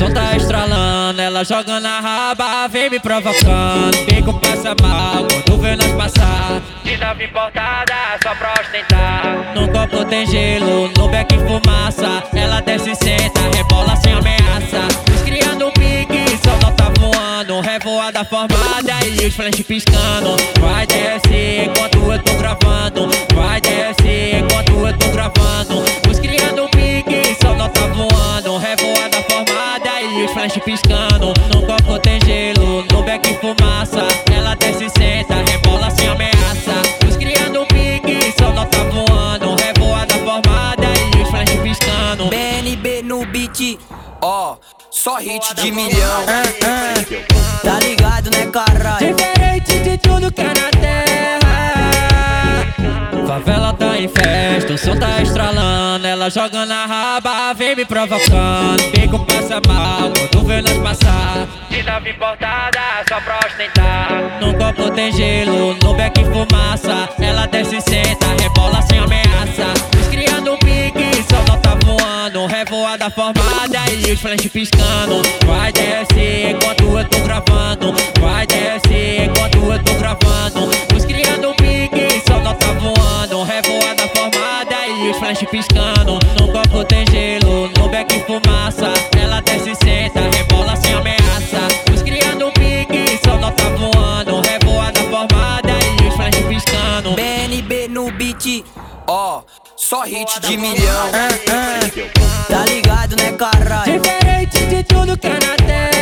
som tá estralando, ela joga na raba, vem me provocando. Fico passa mal quando vê nós passar. De nova importada, só pra ostentar. No copo tem gelo, no beck fumaça. Ela desce e senta, rebola sem ameaça. Os criando um pique, só não tá voando. Revoada formada e os flash piscando. Vai descer enquanto eu tô gravando. Vai descer enquanto eu tô gravando. Os criando um pique, só não tá voando. Revoada formada e os flash piscando. No copo tem gelo, no beck fumaça. Ela desce e senta, rebola sem ameaça. Os criando um pique, só não tá voando. Revoada formada e os flash piscando. BNB no beat, ó, só hit de milhão. Tá ligado, né, caralho? Diferente de tudo que é na terra. Favela tá em festa, o som tá estralando. Ela joga na raba, vem me provocando. Fico passa mal quando vê nós passar. De nova importada, só pra ostentar. No copo tem gelo, no beck fumaça. Ela desce e senta, rebola sem ameaça. Os criando um pique, só não tá voando. Revoada formada e os flash piscando. Vai descer enquanto eu tô gravando. Vai descer enquanto eu tô gravando. Os criando um pique, só não tá voando. Revoada formada e os flash piscando. No copo tem gelo, no beck fumaça. Ela desce e senta, rebola sem ameaça. Os criando um pique, só não tá voando. Revoada formada e os flash piscando. BNB no beat, ó, só hit de milhão. Tá ligado, né, caralho? Diferente de tudo que é na terra.